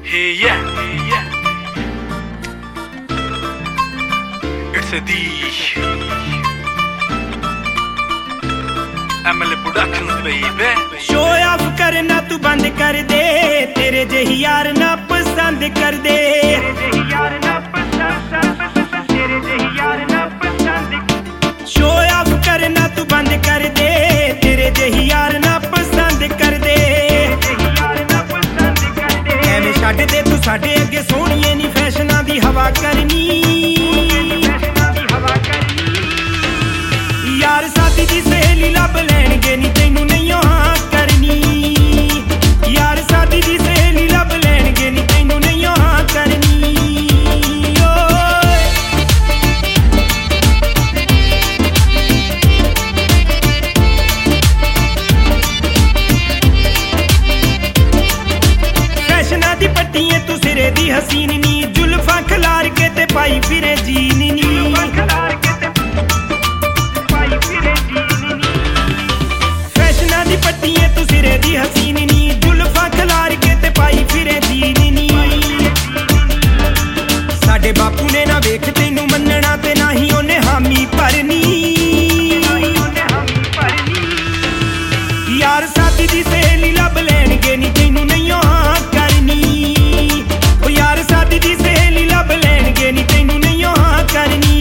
Hey yeah, it's a D ML Productions baby. Show off करना तू बंद कर दे, तेरे जही यार ना पसंद कर दे। शो ऑफ करना तू बंद कर दे, तेरे जही यार ना पसंद कर दे। एवें छड्ड दे तू साडे अगे सोहणीए नी फैशनां दी हवा करनी। यार साथी दी सहेली लभ लैणगे नी तैनू नहीं हाँ करनी। यार साथी दी सहेली लभ लैणगे नी तैनू नहीं हाँ करनी। फैशनां दी पट्टियां तू सिरे दी हसीन नी, जुल्फां खलार के ते पाई फिरे जीन नी। फैशनां दी पट्टियां तू सिरे दी हसीन नी, जुल्फां खलार के ते पाई फिरे जीन नी। साडे बापू ने ना वेख तैनू मन्नना ते ना ही ओने हामी भरनी। यार साथी दी सहेली लभ लैणगे नी तैनू नहीं हाँ करनी। ओ यार साथी दी सहेली लभ लैणगे नी तैनू नहीं हाँ करनी।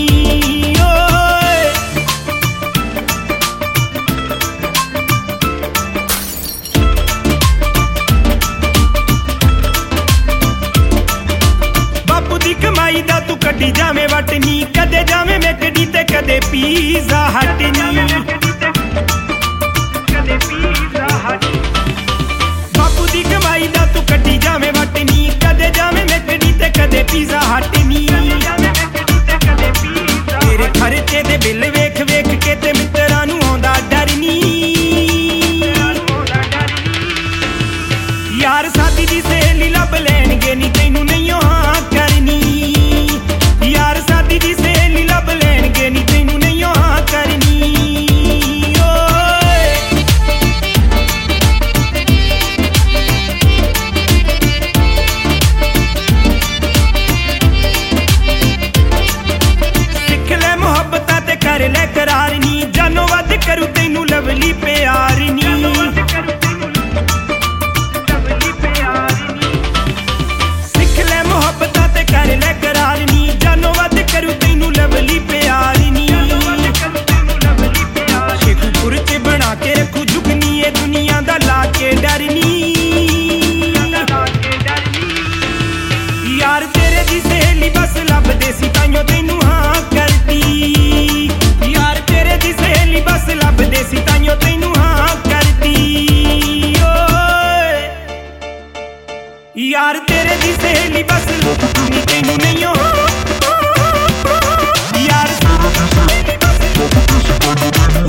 बापू दी कमाई दा तू कड्डी जावें वटनी, कदे जावें मैकडी ते कदे पीज़ा हट नी। बापू दी कमाई दा तू कड्डी जावें वटनी, कदे जावें मैकडी ते कदे पीज़ा हट नी। तेरे खर्चे दे बिल वेख वेख के ते मित्तरां नूं आउंदा डर नी। यार साथी दी सहेली लभ लैणगे नी तैनू नहीं हाँ करनी। यार साथी दी सहेली लभ लैणगे नी तैनू नहीं हाँ करनी। सिख ले मुहब्बतां ते कर ले करार नी, जानो वध करू तैनू लवली प्यार नी। सिख ले मुहब्बतां ते कर ले करार नी, जानो वध करू तैनू लवली प्यार नी। शेखुपुर च बना के रखू जुगनी ए दुनिया दा ला के डरनी। यार तेरे दी सहेली बस लभदे सी ताइयों तैनू हाँ करदी। यार तेरे दी सहेली बस लभदे सी ताइयों तैनू हाँ करदी। यार तेरे दी सहेली बस लभदी तैनू नहीं हाँ। यार